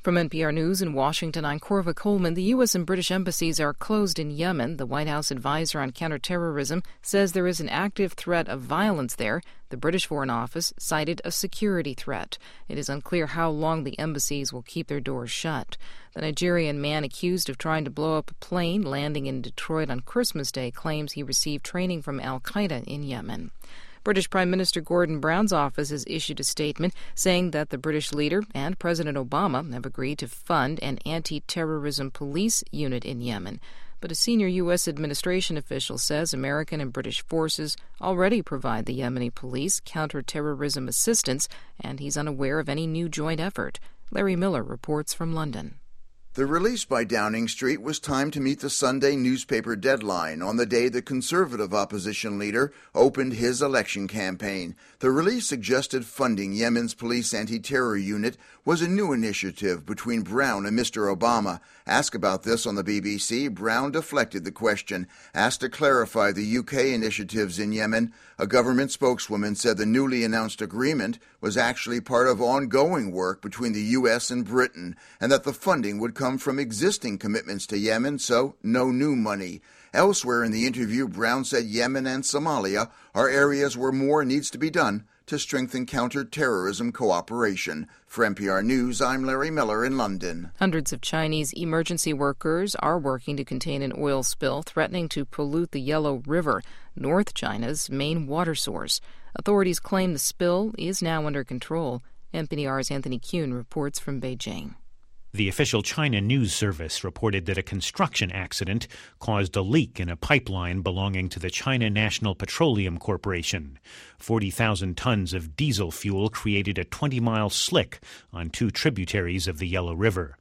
From NPR News in Washington, I'm Corva Coleman. The U.S. and British embassies are closed in Yemen. The White House advisor on counterterrorism says there is an active threat of violence there. The British Foreign Office cited a security threat. It is unclear how long the embassies will keep their doors shut. The Nigerian man accused of trying to blow up a plane landing in Detroit on Christmas Day claims he received training from al-Qaeda in Yemen. British Prime Minister Gordon Brown's office has issued a statement saying that the British leader and President Obama have agreed to fund an anti-terrorism police unit in Yemen. But a senior U.S. administration official says American and British forces already provide the Yemeni police counter-terrorism assistance, and he's unaware of any new joint effort. Larry Miller reports from London. The release by Downing Street was timed to meet the Sunday newspaper deadline on the day the Conservative opposition leader opened his election campaign. The release suggested funding Yemen's police anti-terror unit was a new initiative between Brown and Mr. Obama. Asked about this on the BBC, Brown deflected the question. Asked to clarify the UK initiatives in Yemen, a government spokeswoman said the newly announced agreement was actually part of ongoing work between the US and Britain, and that the funding would come from existing commitments to Yemen, so no new money. Elsewhere in the interview, Brown said Yemen and Somalia are areas where more needs to be done to strengthen counter-terrorism cooperation. For NPR News, I'm Larry Miller in London. Hundreds of Chinese emergency workers are working to contain an oil spill threatening to pollute the Yellow River, North China's main water source. Authorities claim the spill is now under control. NPR's Anthony Kuhn reports from Beijing. The official China news service reported that a construction accident caused a leak in a pipeline belonging to the China National Petroleum Corporation. 40,000 tons of diesel fuel created a 20-mile slick on two tributaries of the Yellow River.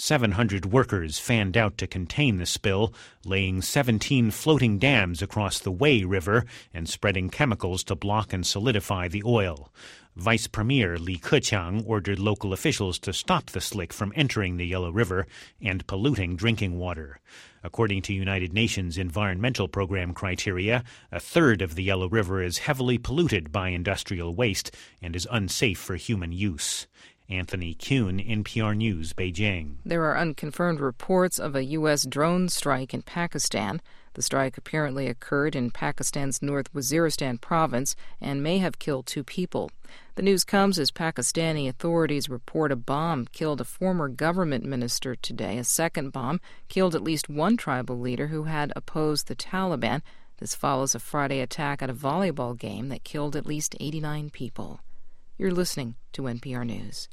700 workers fanned out to contain the spill, laying 17 floating dams across the Wei River and spreading chemicals to block and solidify the oil. Vice Premier Li Keqiang ordered local officials to stop the slick from entering the Yellow River and polluting drinking water. According to United Nations Environmental Program criteria, a third of the Yellow River is heavily polluted by industrial waste and is unsafe for human use. Anthony Kuhn, NPR News, Beijing. There are unconfirmed reports of a U.S. drone strike in Pakistan. The strike apparently occurred in Pakistan's North Waziristan province and may have killed 2 people. The news comes as Pakistani authorities report a bomb killed a former government minister today. A second bomb killed at least one tribal leader who had opposed the Taliban. This follows a Friday attack at a volleyball game that killed at least 89 people. You're listening to NPR News.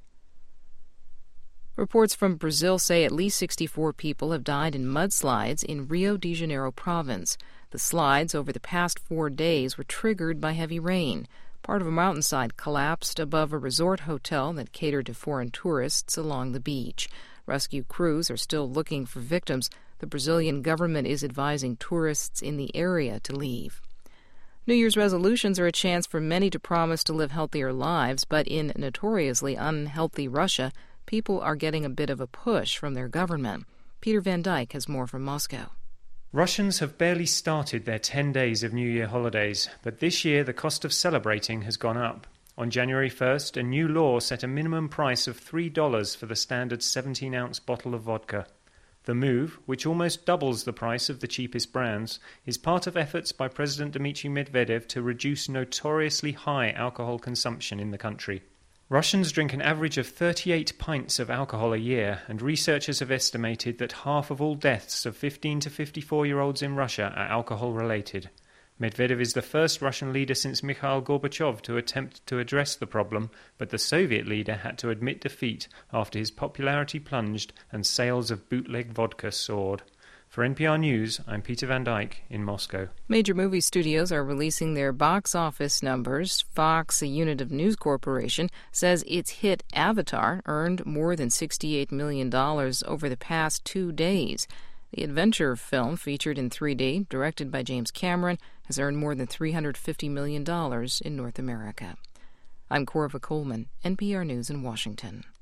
Reports from Brazil say at least 64 people have died in mudslides in Rio de Janeiro province. The slides over the past 4 days were triggered by heavy rain. Part of a mountainside collapsed above a resort hotel that catered to foreign tourists along the beach. Rescue crews are still looking for victims. The Brazilian government is advising tourists in the area to leave. New Year's resolutions are a chance for many to promise to live healthier lives, but in notoriously unhealthy Russia, people are getting a bit of a push from their government. Peter Van Dyke has more from Moscow. Russians have barely started their 10 days of New Year holidays, but this year the cost of celebrating has gone up. On January 1st, a new law set a minimum price of $3 for the standard 17-ounce bottle of vodka. The move, which almost doubles the price of the cheapest brands, is part of efforts by President Dmitry Medvedev to reduce notoriously high alcohol consumption in the country. Russians drink an average of 38 pints of alcohol a year, and researchers have estimated that half of all deaths of 15 to 54-year-olds in Russia are alcohol-related. Medvedev is the first Russian leader since Mikhail Gorbachev to attempt to address the problem, but the Soviet leader had to admit defeat after his popularity plunged and sales of bootleg vodka soared. For NPR News, I'm Peter Van Dyke in Moscow. Major movie studios are releasing their box office numbers. Fox, a unit of News Corporation, says its hit Avatar earned more than $68 million over the past 2 days. The adventure film, featured in 3D, directed by James Cameron, has earned more than $350 million in North America. I'm Corva Coleman, NPR News in Washington.